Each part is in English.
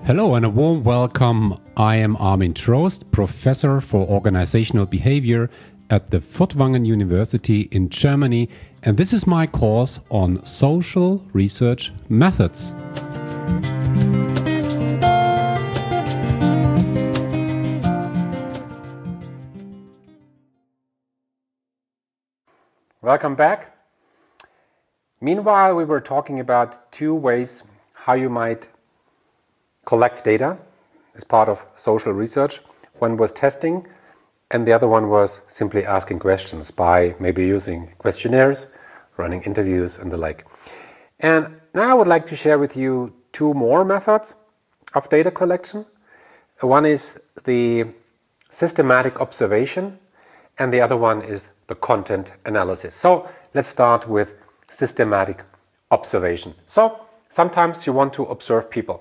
Hello and a warm welcome. I am Armin Trost, Professor for Organizational Behavior at the Furtwangen University in Germany, and this is my course on social research methods. Welcome back. Meanwhile, we were talking about two ways how you might collect data as part of social research. One was testing, and the other one was simply asking questions by maybe using questionnaires, running interviews, and the like. And now I would like to share with you two more methods of data collection. One is the systematic observation, and the other one is the content analysis. So let's start with systematic observation. So sometimes you want to observe people.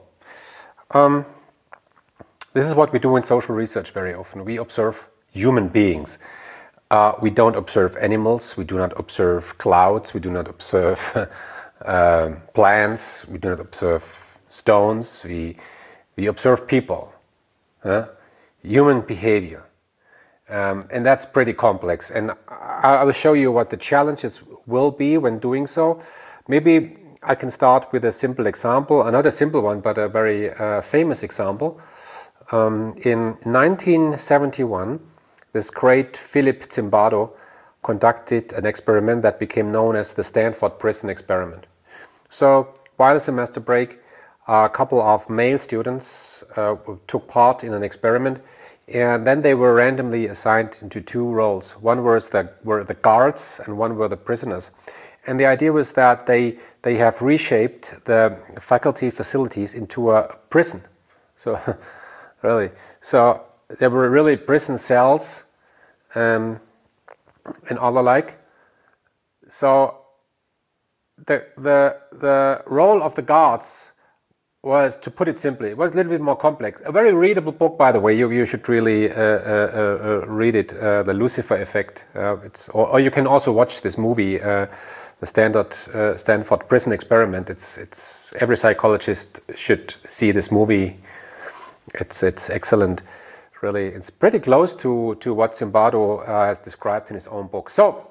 This is what we do in social research very often. We observe human beings. We don't observe animals. We do not observe clouds. We do not observe plants. We do not observe stones. We observe people, human behavior. And that's pretty complex. And I will show you what the challenges will be when doing so. Maybe I can start with a simple example, not a simple one, but a very famous example. In 1971, this great Philip Zimbardo conducted an experiment that became known as the Stanford Prison Experiment. So, while a semester break, a couple of male students took part in an experiment, and then they were randomly assigned into two roles. One were the guards, and one were the prisoners. And the idea was that they have reshaped the faculty facilities into a prison. So, really, so there were really prison cells and all the like. So the role of the guards was, to put it simply, it was a little bit more complex. A very readable book, by the way. You should really read it. The Lucifer Effect. Or you can also watch this movie. The Stanford Prison Experiment. It's every psychologist should see this movie. It's excellent, really. It's pretty close to what Zimbardo has described in his own book. So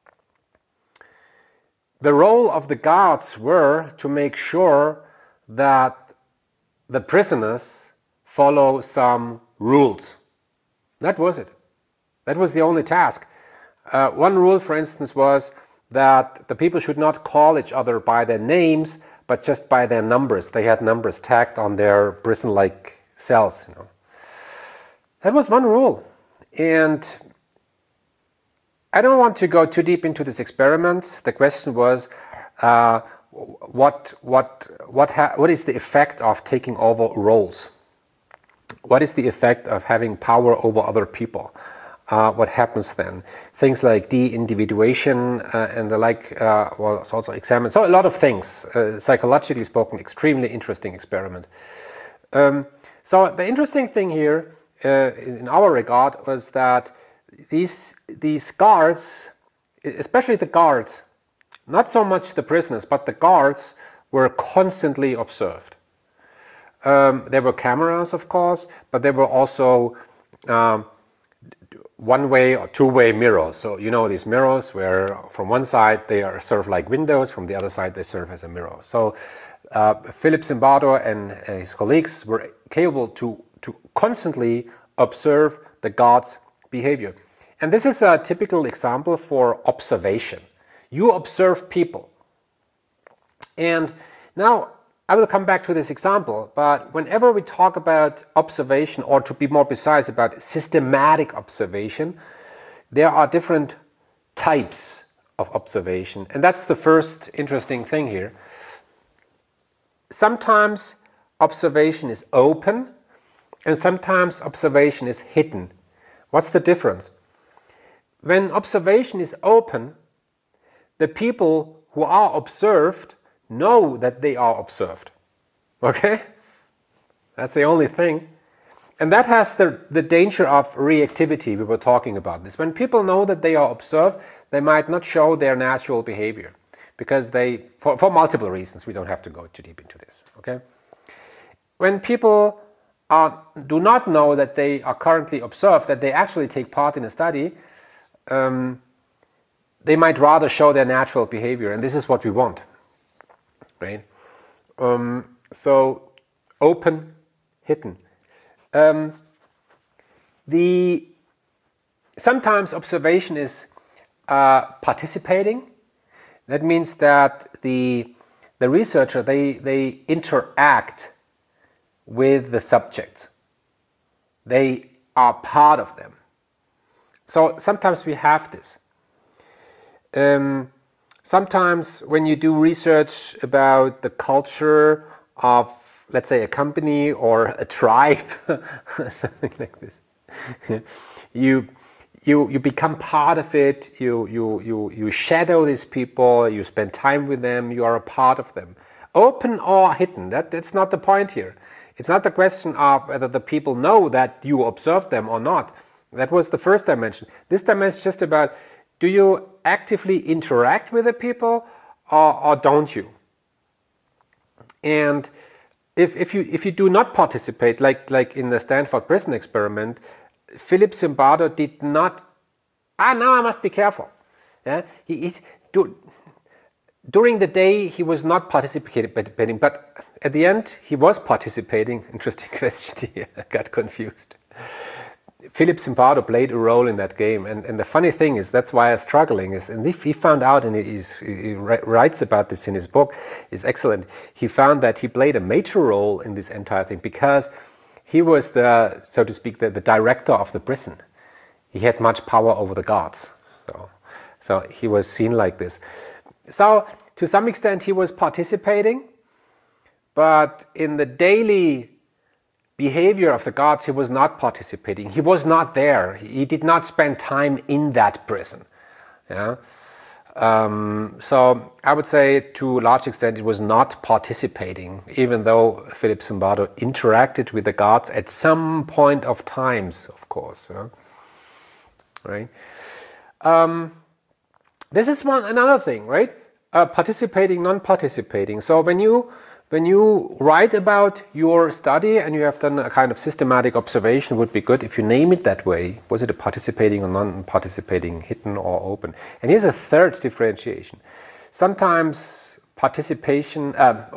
the role of the guards were to make sure that the prisoners follow some rules. That was it. That was the only task. One rule, for instance, was that the people should not call each other by their names, but just by their numbers. They had numbers tagged on their prison-like cells. That was one rule. And I don't want to go too deep into this experiment. The question was, what is the effect of taking over roles? What is the effect of having power over other people? What happens then? Things like de-individuation and the like was also examined. So a lot of things, psychologically spoken, extremely interesting experiment. So the interesting thing here, in our regard, was that these guards, especially the guards, not so much the prisoners, but the guards, were constantly observed. There were cameras, of course, but there were also one-way or two-way mirrors. So these mirrors where from one side they serve like windows, from the other side they serve as a mirror. So Philip Zimbardo and his colleagues were capable to constantly observe the guards' behavior. And this is a typical example for observation. You observe people. And now I will come back to this example, but whenever we talk about observation, or to be more precise about systematic observation, there are different types of observation. And that's the first interesting thing here. Sometimes observation is open, and sometimes observation is hidden. What's the difference? When observation is open, the people who are observed know that they are observed. Okay? That's the only thing. And that has the danger of reactivity. We were talking about this. When people know that they are observed, they might not show their natural behavior. Because for multiple reasons. We don't have to go too deep into this. Okay? when people do not know that they are currently observed, that they actually take part in a study, they might rather show their natural behavior, and this is what we want, right? So open, hidden. Sometimes observation is participating. That means that the researcher, they interact with the subjects. They are part of them. So sometimes we have this. Sometimes when you do research about the culture of, let's say, a company or a tribe, something like this, you become part of it. You shadow these people. You spend time with them. You are a part of them. Open or hidden, that's not the point here. It's not the question of whether the people know that you observe them or not. That was the first dimension. This dimension is just about, do you actively interact with the people or don't you? And if you do not participate, like in the Stanford Prison experiment, Philip Zimbardo did not. Now I must be careful. Yeah, during the day he was not participating, but at the end he was participating. Interesting question here. I got confused. Philip Zimbardo played a role in that game, and the funny thing is, that's why I'm struggling, and he found out, and he writes about this in his book, is excellent. He found that he played a major role in this entire thing because he was the, so to speak, the director of the prison. He had much power over the guards, so he was seen like this. So to some extent he was participating, but in the daily behavior of the guards, he was not participating. He was not there. He did not spend time in that prison. Yeah. So I would say to a large extent it was not participating, even though Philip Zimbardo interacted with the guards at some point of times, of course. Yeah. Right. This is another thing, right? Participating, non-participating. So when you write about your study and you have done a kind of systematic observation, it would be good if you name it that way. Was it a participating or non-participating, hidden or open? And here's a third differentiation. Sometimes participation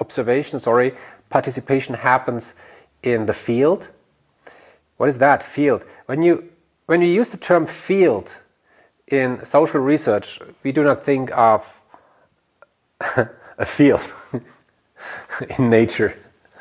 happens in the field. What is that, field? When you use the term field in social research, we do not think of a field in nature,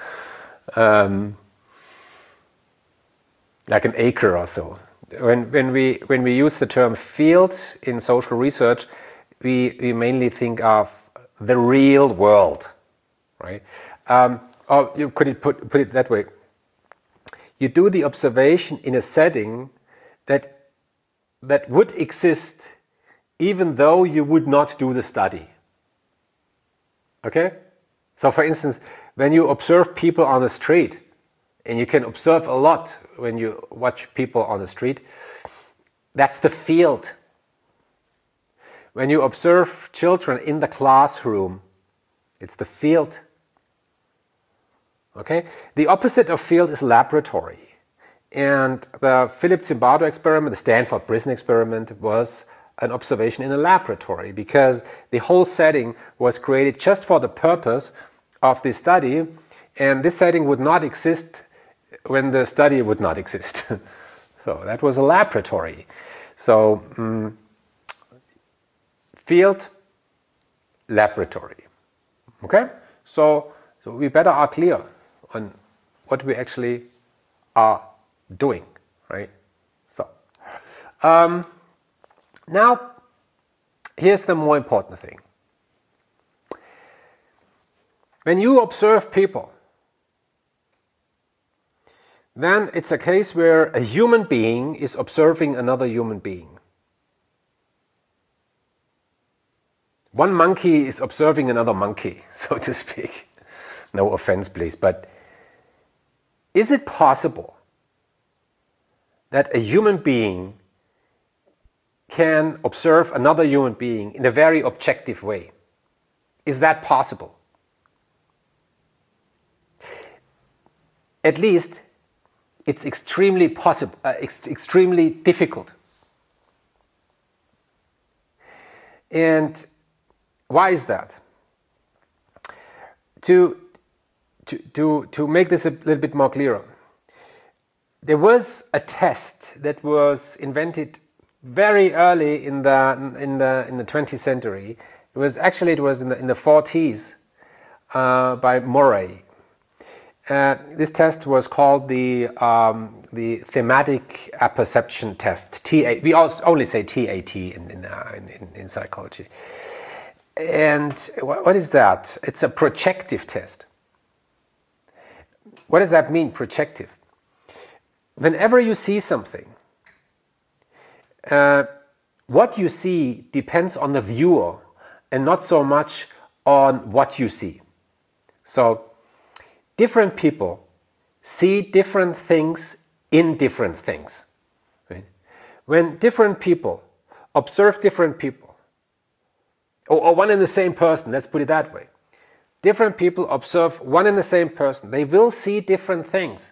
like an acre or so. When we use the term field in social research, we mainly think of the real world, right? Or you could put it that way. You do the observation in a setting that would exist even though you would not do the study. Okay? So for instance, when you observe people on the street, and you can observe a lot when you watch people on the street, that's the field. When you observe children in the classroom, it's the field. Okay? The opposite of field is laboratory. And the Philip Zimbardo experiment, the Stanford Prison experiment, was an observation in a laboratory because the whole setting was created just for the purpose of this study, and this setting would not exist when the study would not exist. So that was a laboratory. So field, laboratory. Okay? So we better are clear on what we actually are doing, right? So now here's the more important thing. When you observe people, then it's a case where a human being is observing another human being. One monkey is observing another monkey, so to speak. No offense, please, but is it possible that a human being can observe another human being in a very objective way? Is that possible? at least it's extremely extremely difficult. And why is that? To make this a little bit more clearer, there was a test that was invented very early in the 20th century. It was in the 40s by Murray. This test was called the thematic apperception test. We only say TAT in psychology. And what is that? It's a projective test. What does that mean, projective? Whenever you see something, what you see depends on the viewer and not so much on what you see. So, different people see different things in different things. Right? When different people observe different people, or one and the same person, let's put it that way. Different people observe one and the same person. They will see different things.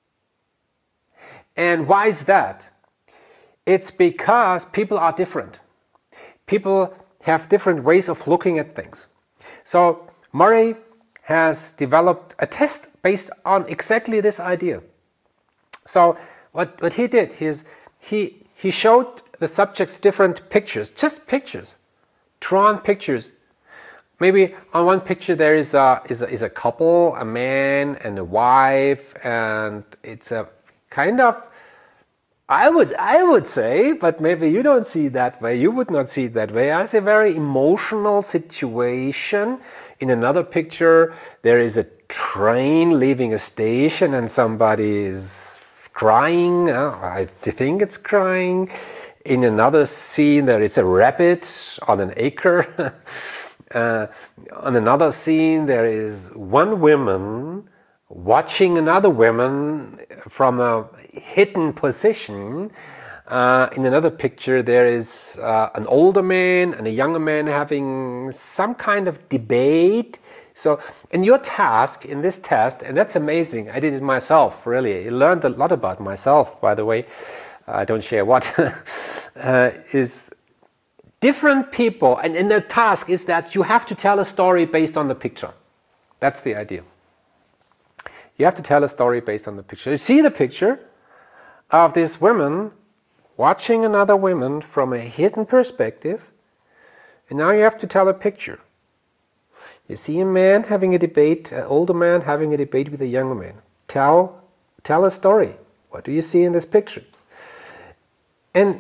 And why is that? It's because people are different. People have different ways of looking at things. So Murray has developed a test based on exactly this idea. So what he did is he showed the subjects different pictures, just pictures, drawn pictures. Maybe on one picture there is a couple, a man and a wife, and it's a kind of, I would say, but maybe you don't see it that way. You would not see it that way. It's a very emotional situation. In another picture, there is a train leaving a station and somebody is crying. I think it's crying. In another scene, there is a rabbit on an acre. On another scene, there is one woman watching another woman from a hidden position. In another picture, there is an older man and a younger man having some kind of debate. So, in your task, in this test, and that's amazing, I did it myself, really. I learned a lot about myself, by the way. I don't share what. Is different people, and the task is that you have to tell a story based on the picture. That's the idea. You have to tell a story based on the picture. You see the picture of this woman watching another woman from a hidden perspective, and now you have to tell a picture. You see a man having a debate, an older man having a debate with a younger man. Tell a story. What do you see in this picture? And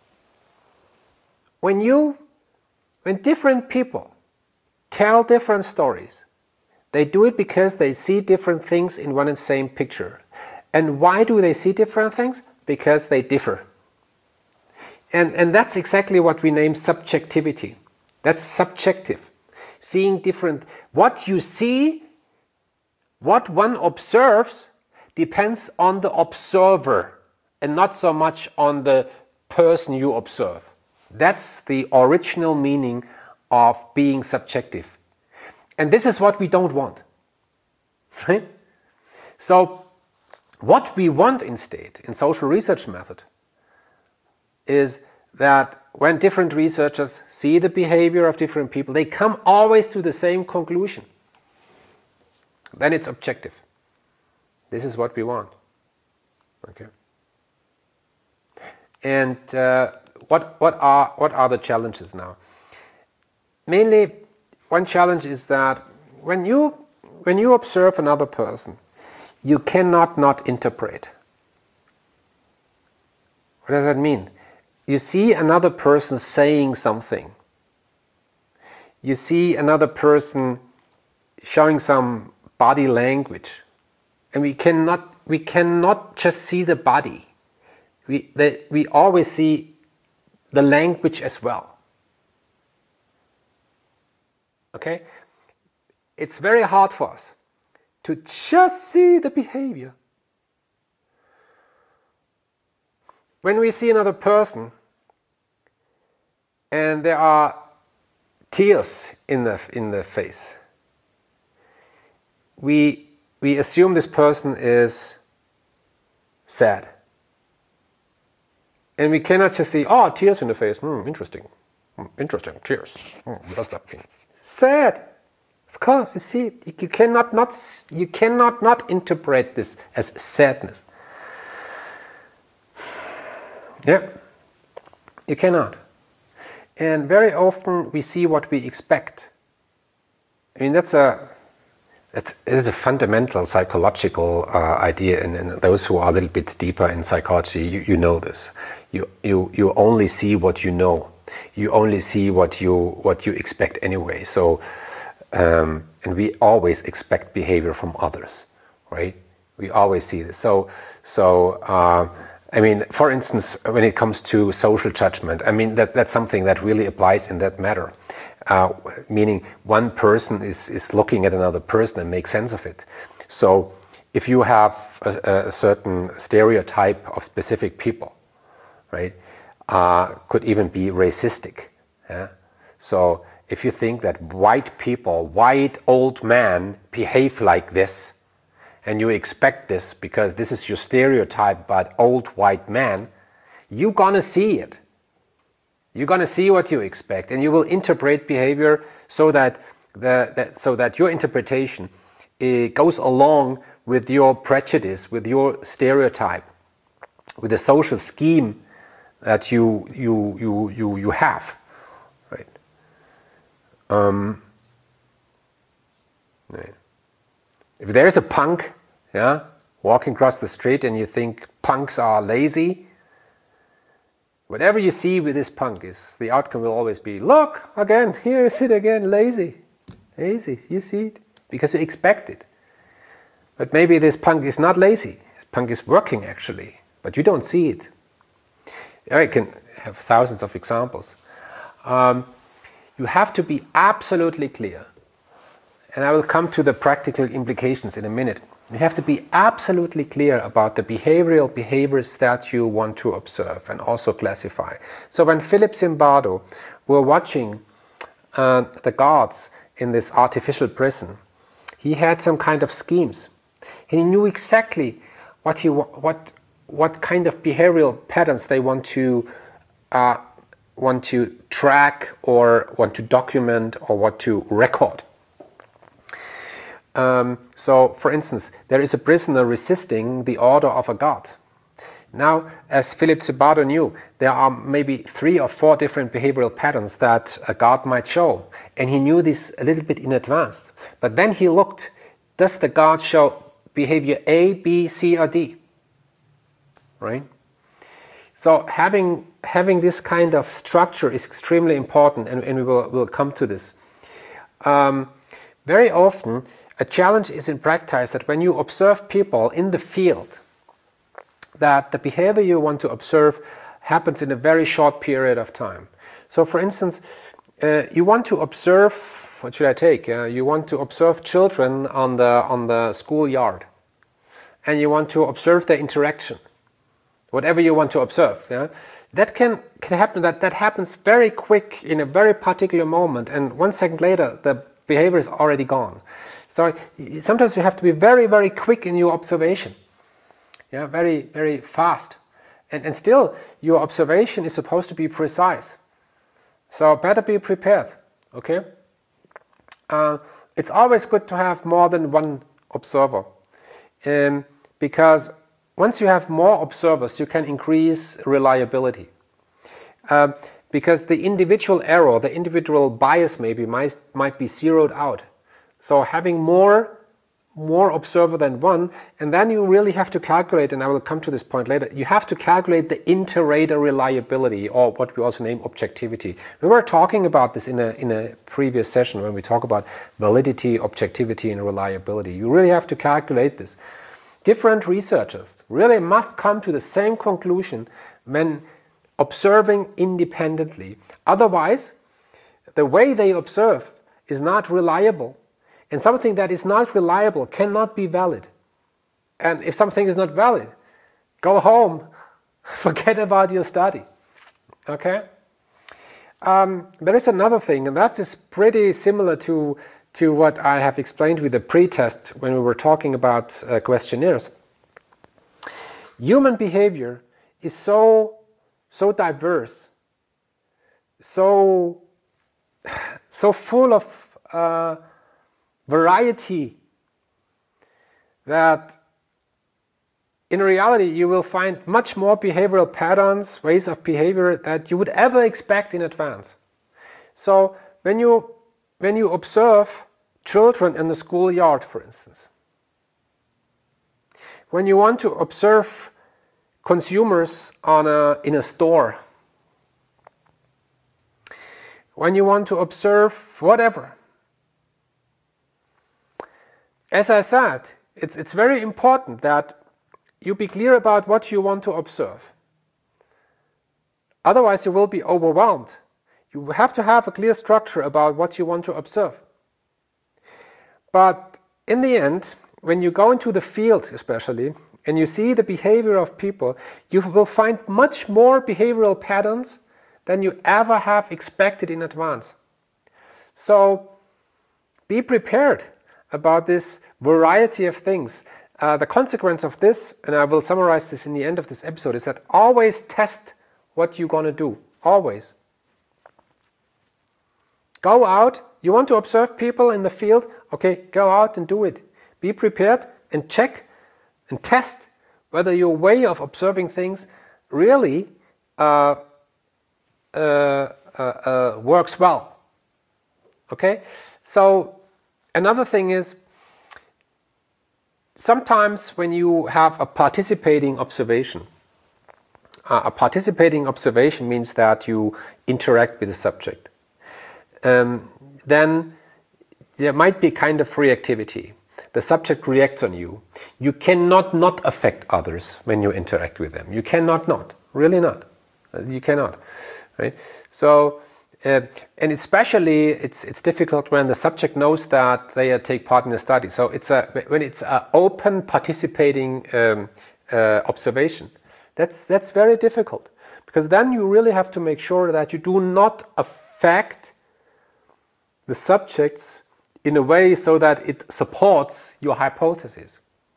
when different people tell different stories, they do it because they see different things in one and same picture. And why do they see different things? Because they differ. And that's exactly what we name subjectivity. That's subjective. Seeing different. What you see, what one observes, depends on the observer and not so much on the person you observe. That's the original meaning of being subjective. And this is what we don't want. Right? So, what we want instead in social research method is that when different researchers see the behavior of different people, they come always to the same conclusion. Then it's objective. This is what we want. Okay. And what are the challenges now? Mainly, one challenge is that when you observe another person, you cannot not interpret. What does that mean? You see another person saying something. You see another person showing some body language. And we cannot just see the body. We always see the language as well. Okay? It's very hard for us to just see the behavior. When we see another person and there are tears in the face, we we assume this person is sad. And we cannot just see, oh, tears in the face, interesting, tears. What does that mean? Sad. Of course, you see, you cannot not interpret this as sadness. Yeah, you cannot. And very often we see what we expect. I mean, it's a fundamental psychological idea, and those who are a little bit deeper in psychology, you know this. You only see what you know. You only see what you expect anyway. So. And we always expect behavior from others, right? We always see this. I mean, for instance, when it comes to social judgment, I mean, that's something that really applies in that matter. Meaning one person is looking at another person and makes sense of it. So if you have a certain stereotype of specific people, right, could even be racistic. Yeah? So if you think that white old men behave like this, and you expect this because this is your stereotype about old white men, you're gonna see it. You're gonna see what you expect, and you will interpret behavior so that your interpretation goes along with your prejudice, with your stereotype, with the social scheme that you have. If there's a punk, walking across the street and you think punks are lazy, whatever you see with this punk the outcome will always be, look, again, here is it again, lazy, you see it, because you expect it. But maybe this punk is not lazy, this punk is working actually, but you don't see it. I can have thousands of examples. You have to be absolutely clear, and I will come to the practical implications in a minute. You have to be absolutely clear about the behaviors that you want to observe and also classify. So when Philip Zimbardo were watching the guards in this artificial prison, he had some kind of schemes. He knew exactly what kind of behavioral patterns they want to track or want to document or want to record. So, for instance, there is a prisoner resisting the order of a guard. Now, as Philip Zimbardo knew, there are maybe 3 or 4 different behavioral patterns that a guard might show, and he knew this a little bit in advance. But then he looked, does the guard show behavior A, B, C, or D? Right? So having this kind of structure is extremely important, and we will come to this. Very often, a challenge is in practice that when you observe people in the field, that the behavior you want to observe happens in a very short period of time. So for instance, you want to observe, what should I take? You want to observe children on the schoolyard, and you want to observe their interaction. Whatever you want to observe, that can happen. That happens very quick in a very particular moment, and 1 second later, the behavior is already gone. So sometimes you have to be very, very quick in your observation. Very, very fast, and still your observation is supposed to be precise. So better be prepared. Okay. It's always good to have more than one observer, because once you have more observers, you can increase reliability. Because the individual error, the individual bias maybe might be zeroed out. So having more observer than one, and then you really have to calculate, and I will come to this point later, you have to calculate the inter-rater reliability, or what we also name objectivity. We were talking about this in a previous session when we talk about validity, objectivity, and reliability. You really have to calculate this. Different researchers really must come to the same conclusion when observing independently. Otherwise, the way they observe is not reliable. And something that is not reliable cannot be valid. And if something is not valid, go home, forget about your study. Okay? There is another thing, and that is pretty similar to to what I have explained with the pre-test when we were talking about questionnaires. Human behavior is so diverse, so full of variety, that in reality you will find much more behavioral patterns, ways of behavior that you would ever expect in advance. So when you observe children in the schoolyard, for instance, when you want to observe consumers in a store, when you want to observe whatever, as I said, it's very important that you be clear about what you want to observe. Otherwise you will be overwhelmed. You have to have a clear structure about what you want to observe. But in the end, when you go into the field especially, and you see the behavior of people, you will find much more behavioral patterns than you ever have expected in advance. So be prepared about this variety of things. The consequence of this, and I will summarize this in the end of this episode, is that always test what you're going to do. Always. Go out. You want to observe people in the field? Okay, go out and do it. Be prepared and check and test whether your way of observing things really works well. Okay? So another thing is, sometimes when you have a participating observation means that you interact with the subject. Then there might be kind of reactivity. The subject reacts on you. You cannot not affect others when you interact with them. You cannot not. Really not. You cannot. Right? So, and especially it's difficult when the subject knows that they take part in the study. So when it's an open participating observation. That's very difficult, because then you really have to make sure that you do not affect the subjects in a way so that it supports your hypothesis.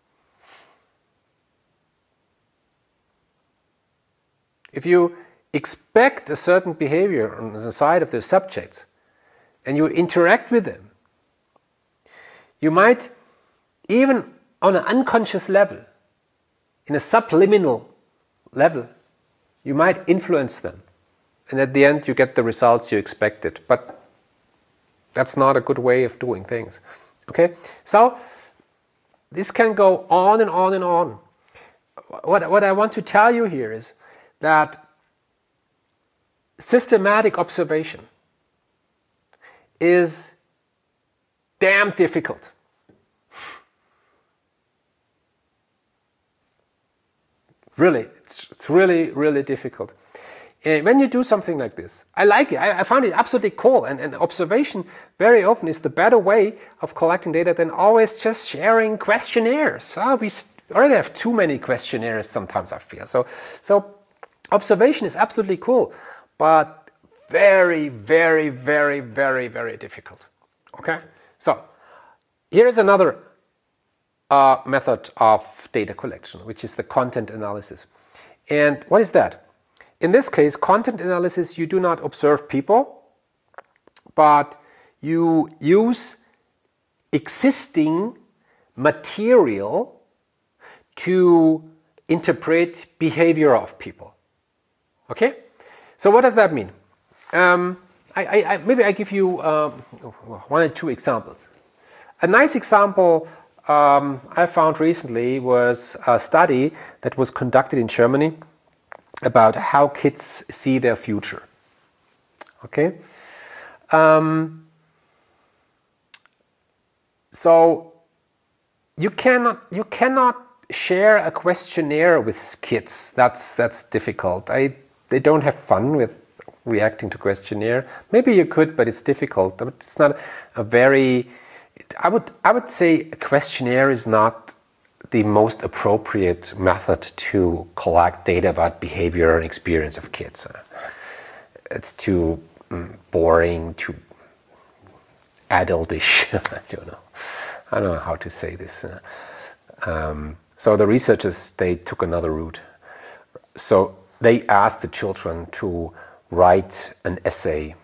If you expect a certain behavior on the side of the subjects and you interact with them, you might, even on an unconscious level, in a subliminal level, you might influence them. And at the end you get the results you expected. But that's not a good way of doing things. Okay? So this can go on and on and on. What I want to tell you here is that systematic observation is damn difficult. Really, it's really, really difficult. When you do something like this, I like it. I found it absolutely cool. And observation very often is the better way of collecting data than always just sharing questionnaires. We already have too many questionnaires sometimes, I feel. So observation is absolutely cool, but very, very, very, very, very difficult. Okay? So here is another method of data collection, which is the content analysis. And what is that? In this case, content analysis, you do not observe people, but you use existing material to interpret behavior of people. Okay? So what does that mean? Maybe I give you one or two examples. A nice example I found recently was a study that was conducted in Germany about how kids see their future. Okay? So you cannot share a questionnaire with kids. That's difficult. They don't have fun with reacting to questionnaire. Maybe you could, but it's difficult. It's not a very. I would say a questionnaire is not the most appropriate method to collect data about behavior and experience of kids. It's too boring, too adultish. I don't know how to say this. So the researchers, they took another route. So they asked the children to write an essay,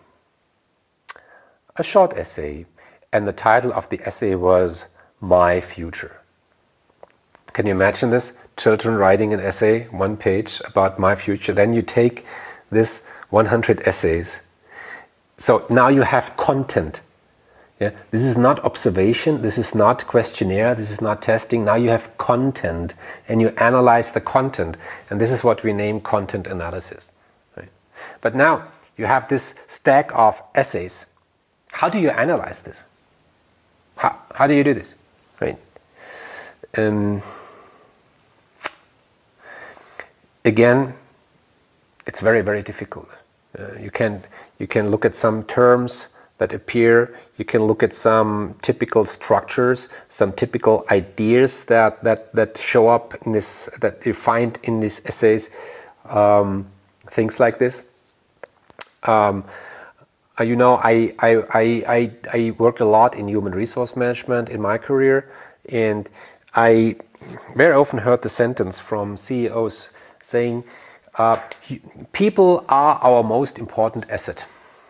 a short essay, and the title of the essay was My Future. Can you imagine this? Children writing an essay, 1 page, about my future. Then you take this 100 essays. So now you have content. Yeah? This is not observation, this is not questionnaire, this is not testing. Now you have content and you analyze the content. And this is what we name content analysis. Right? But now you have this stack of essays. How do you analyze this? How do you do this? Right? Again, it's very, very difficult. You can look at some terms that appear. You can look at some typical structures, some typical ideas that show up in this, that you find in these essays. Things like this. I worked a lot in human resource management in my career, and I very often heard the sentence from CEOs saying, people are our most important asset.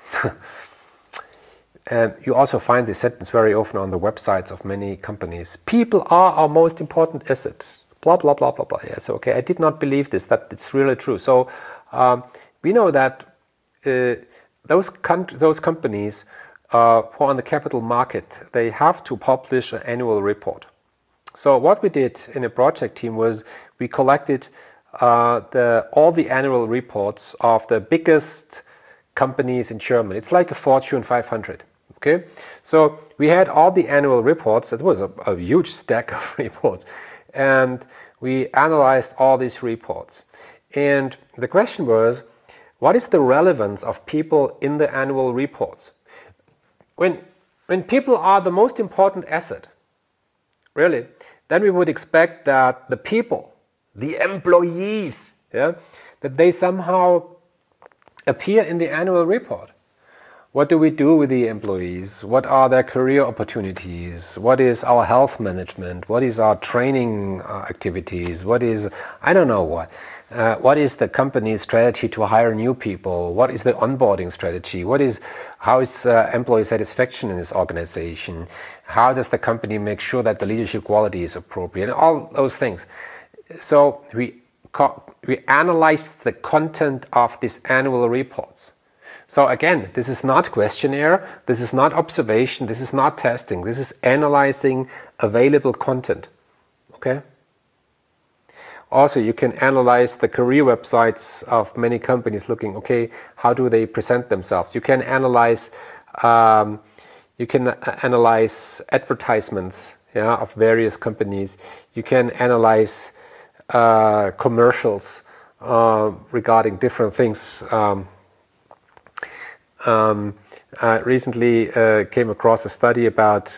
You also find this sentence very often on the websites of many companies. People are our most important asset. Blah, blah, blah, blah, blah. Yes, okay, I did not believe this, that it's really true. So we know that those companies who are on the capital market, they have to publish an annual report. So what we did in a project team was we collected all the annual reports of the biggest companies in Germany. It's like a Fortune 500. Okay, so we had all the annual reports. It was a huge stack of reports, and we analyzed all these reports. And the question was, what is the relevance of people in the annual reports? When people are the most important asset, really, then we would expect that the people, the employees, that they somehow appear in the annual report. What do we do with the employees? What are their career opportunities? What is our health management? What is our training activities? What is, I don't know what. What is the company's strategy to hire new people? What is the onboarding strategy? How is employee satisfaction in this organization? How does the company make sure that the leadership quality is appropriate? All those things. So we analyzed the content of these annual reports. So again, this is not questionnaire, this is not observation, this is not testing, this is analyzing available content. Okay? Also, you can analyze the career websites of many companies looking, okay, how do they present themselves? You can analyze advertisements of various companies. You can analyze commercials regarding different things. I recently came across a study about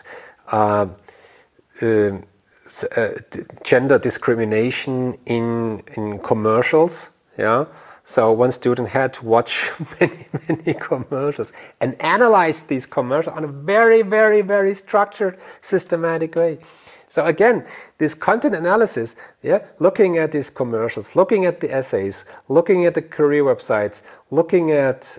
gender discrimination in commercials. Yeah, so one student had to watch many commercials and analyze these commercials on a very, very, very structured, systematic way. So again, this content analysis, looking at these commercials, looking at the essays, looking at the career websites, looking at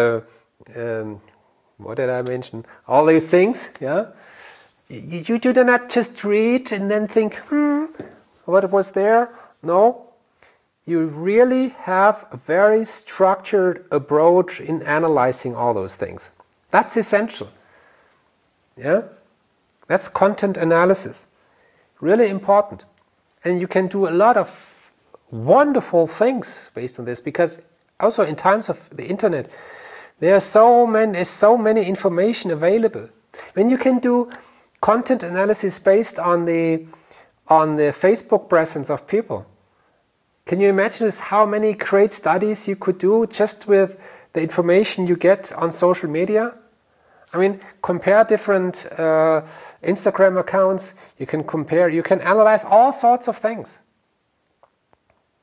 what did I mention? All these things, You do not just read and then think, what was there? No, you really have a very structured approach in analyzing all those things. That's essential. Yeah, that's content analysis. Really important. And you can do a lot of wonderful things based on this, because also in times of the internet, there's so many information available. When you can do content analysis based on the Facebook presence of people, can you imagine this, how many great studies you could do just with the information you get on social media? I mean, compare different Instagram accounts. You can analyze all sorts of things.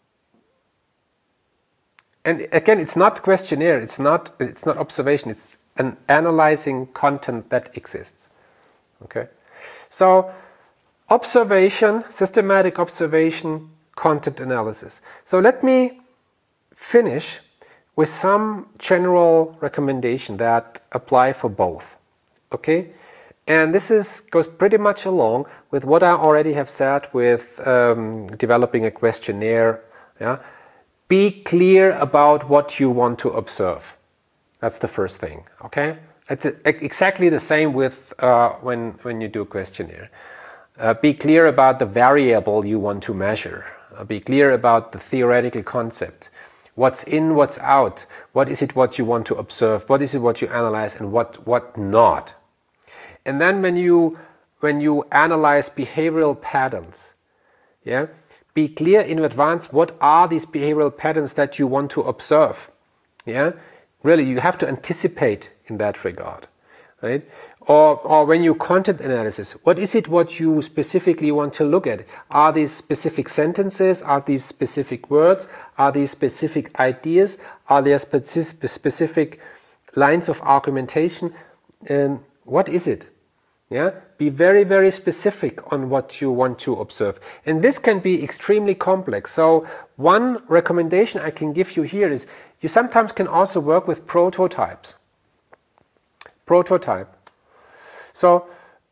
And again, it's not questionnaire, it's not observation, it's and analyzing content that exists. Okay, so observation, systematic observation, content analysis. So let me finish with some general recommendation that apply for both. Okay, and this goes pretty much along with what I already have said with developing a questionnaire. Yeah, be clear about what you want to observe. That's the first thing. Okay, it's exactly the same with when you do a questionnaire. Be clear about the variable you want to measure. Be clear about the theoretical concept. What's in, what's out. What is it what you want to observe? What is it what you analyze, and what not? And then when you analyze behavioral patterns, yeah, be clear in advance what are these behavioral patterns that you want to observe. Yeah, really, you have to anticipate in that regard, right? Or when you content analysis, what is it what you specifically want to look at? Are these specific sentences? Are these specific words? Are these specific ideas? Are there specific lines of argumentation? And what is it? Yeah, be very, very specific on what you want to observe. And this can be extremely complex. So one recommendation I can give you here is you sometimes can also work with prototypes. Prototype. So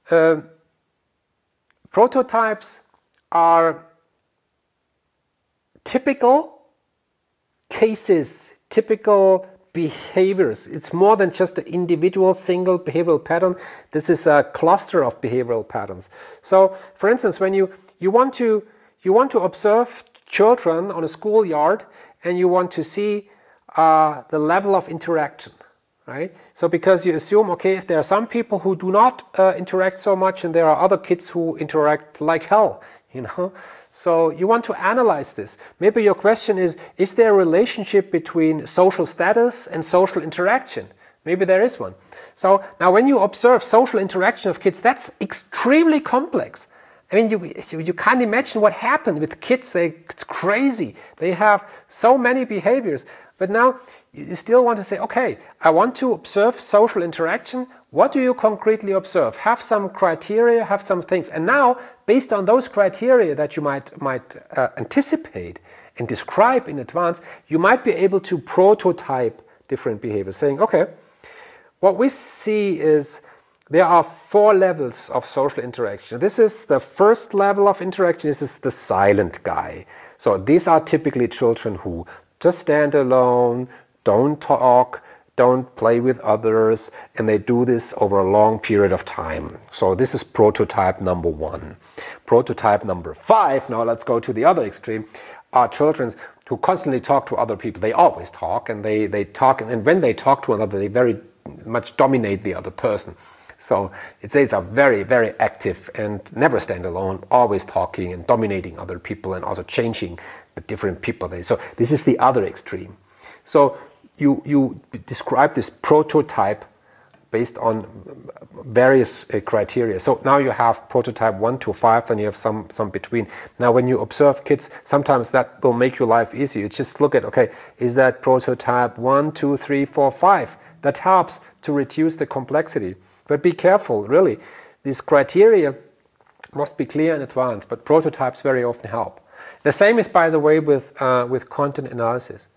prototypes are typical cases, typical behaviors. It's more than just an individual single behavioral pattern. This is a cluster of behavioral patterns. So, for instance, when you want to observe children on a schoolyard and you want to see the level of interaction, right? So because you assume, okay, there are some people who do not interact so much and there are other kids who interact like hell, you know? So you want to analyze this. Maybe your question is there a relationship between social status and social interaction? Maybe there is one. So now when you observe social interaction of kids, that's extremely complex. I mean, you can't imagine what happened with kids. It's crazy. They have so many behaviors. But now you still want to say, okay, I want to observe social interaction. What do you concretely observe? Have some criteria, have some things. And now, based on those criteria that you might anticipate and describe in advance, you might be able to prototype different behaviors, saying, okay, what we see is there are 4 levels of social interaction. This is the first level of interaction. This is the silent guy. So these are typically children who just stand alone, don't talk, don't play with others, and they do this over a long period of time. So this is prototype number 1. Prototype number 5, now let's go to the other extreme, are children who constantly talk to other people. They always talk, and they talk, and when they talk to another, they very much dominate the other person. So they are very, very active and never stand alone, always talking and dominating other people and also changing the different people. So this is the other extreme. So you describe this prototype based on various criteria. So now you have prototype 1 to 5 and you have some between. Now when you observe kids, sometimes that will make your life easier. You just look at, okay, is that prototype 1, 2, 3, 4, 5? That helps to reduce the complexity. But be careful, really. These criteria must be clear in advance, but prototypes very often help. The same is, by the way, with content analysis.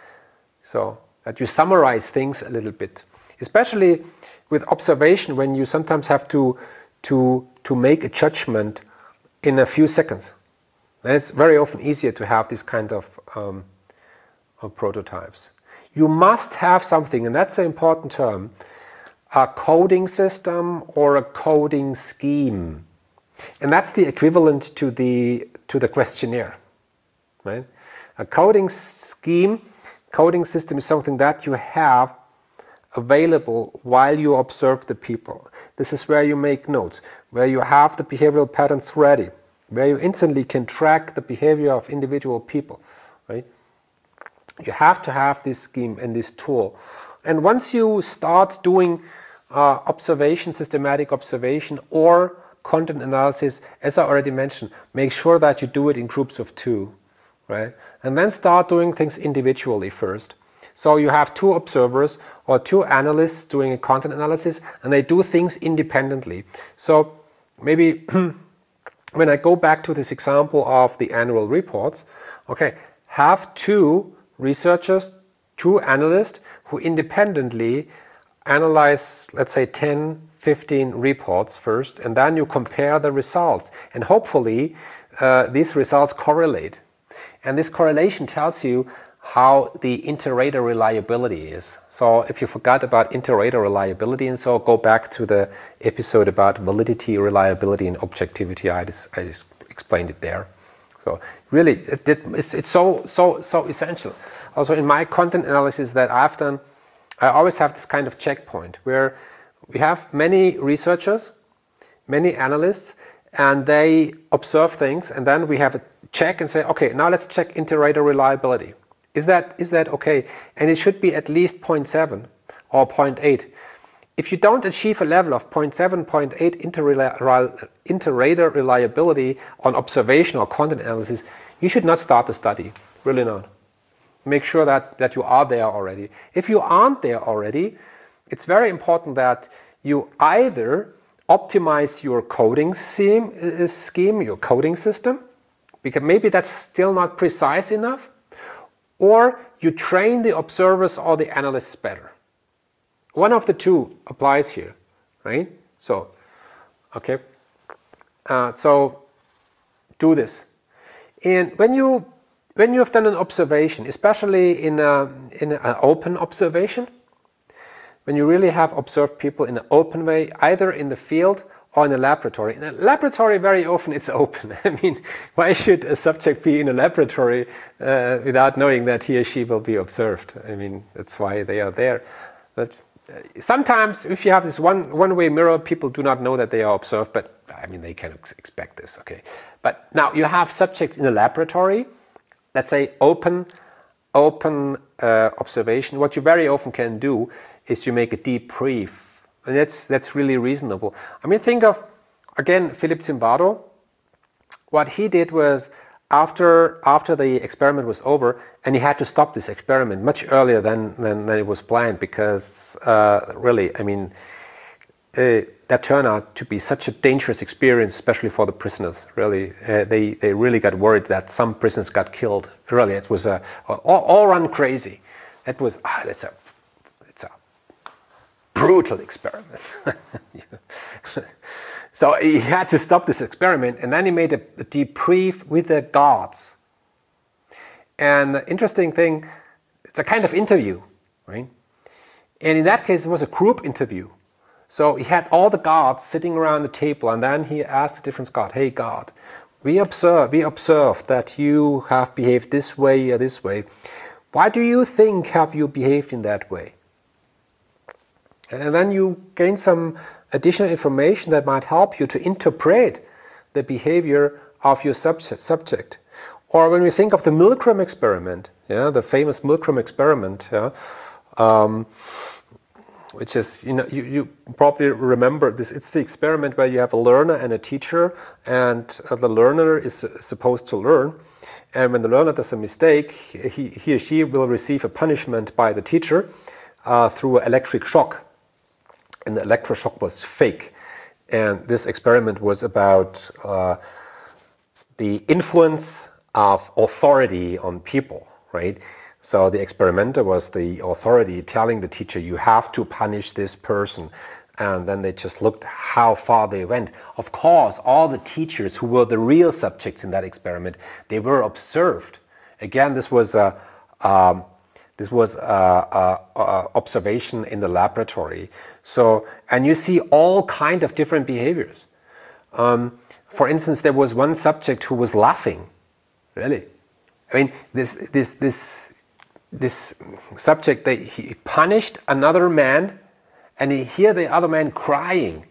So that you summarize things a little bit, especially with observation, when you sometimes have to make a judgment in a few seconds. And it's very often easier to have this kind of prototypes. You must have something, and that's an important term, a coding system or a coding scheme. And that's the equivalent to the questionnaire, right? A coding scheme, coding system is something that you have available while you observe the people. This is where you make notes, where you have the behavioral patterns ready, where you instantly can track the behavior of individual people, right? You have to have this scheme and this tool. And once you start doing observation, systematic observation or content analysis, as I already mentioned, make sure that you do it in groups of 2, right? And then start doing things individually first. So you have two observers or two analysts doing a content analysis, and they do things independently. So maybe when I go back to this example of the annual reports, okay, have two researchers, two analysts who independently analyze, let's say, 10, 15 reports first, and then you compare the results. And hopefully these results correlate. And this correlation tells you how the inter-rater reliability is. So if you forgot about inter-rater reliability, and so go back to the episode about validity, reliability, and objectivity. I just explained it there. So really, it's so essential. Also in my content analysis that I've done, I always have this kind of checkpoint where we have many researchers, many analysts, and they observe things, and then we have a check and say, okay, now let's check inter-rater reliability. Is that okay? And it should be at least 0.7 or 0.8. If you don't achieve a level of 0.7, 0.8 inter-rater reliability on observation or content analysis, you should not start the study. Really not. Make sure that you are there already. If you aren't there already, it's very important that you either optimize your coding scheme, your coding system, because maybe that's still not precise enough, or you train the observers or the analysts better. One of the two applies here, right? So, okay. So do this. And when you have done an observation, especially in an open observation, when you really have observed people in an open way, either in the field or in a laboratory. In a laboratory, very often it's open. I mean, why should a subject be in a laboratory without knowing that he or she will be observed? I mean, that's why they are there. But sometimes, if you have this one-way mirror, people do not know that they are observed, but I mean, they can expect this, okay? But now you have subjects in a laboratory, let's say open observation. What you very often can do is you make a debrief, and that's really reasonable. I mean, think of, again, Philip Zimbardo. What he did was, after the experiment was over, and he had to stop this experiment much earlier than it was planned, because really, I mean, that turned out to be such a dangerous experience, especially for the prisoners. Really, they really got worried that some prisoners got killed. Really, it was all run crazy. It was it's a brutal experiment. So he had to stop this experiment, and then he made a debrief with the guards. And the interesting thing, it's a kind of interview, right? And in that case, it was a group interview. So he had all the guards sitting around the table, and then he asked the different guard, "Hey guard, we observed that you have behaved this way or this way. Why do you think have you behaved in that way?" And then you gain some additional information that might help you to interpret the behavior of your subject. Or when we think of the Milgram experiment, the famous Milgram experiment, which is, you probably remember this. It's the experiment where you have a learner and a teacher, and the learner is supposed to learn. And when the learner does a mistake, he or she will receive a punishment by the teacher through electric shock. And the electroshock was fake. And this experiment was about the influence of authority on people, right? So the experimenter was the authority telling the teacher, you have to punish this person. And then they just looked how far they went. Of course, all the teachers who were the real subjects in that experiment, they were observed. Again, this was observation in the laboratory. So, and you see all kind of different behaviors. For instance, there was one subject who was laughing. Really, I mean, this subject, he punished another man, and he hear the other man crying.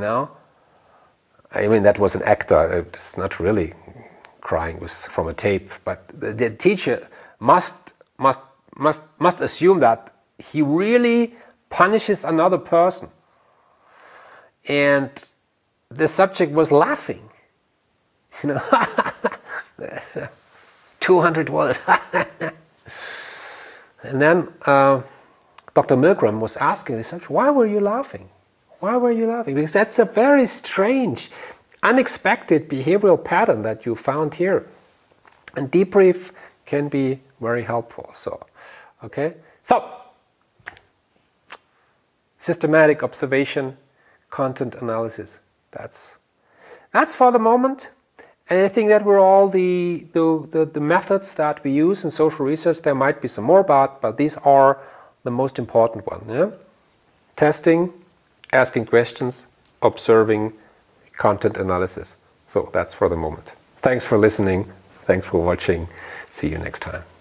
I mean, that was an actor. It's not really crying. It was from a tape. But the teacher must assume that he really punishes another person. And the subject was laughing. 200 words. And then Dr. Milgram was asking, he said, why were you laughing? Why were you laughing? Because that's a very strange, unexpected behavioral pattern that you found here. And debrief can be very helpful. So, okay. So, systematic observation, content analysis. That's for the moment. And I think that were all the methods that we use in social research. There might be some more, but these are the most important ones. Yeah? Testing, asking questions, observing, content analysis. So that's for the moment. Thanks for listening. Thanks for watching. See you next time.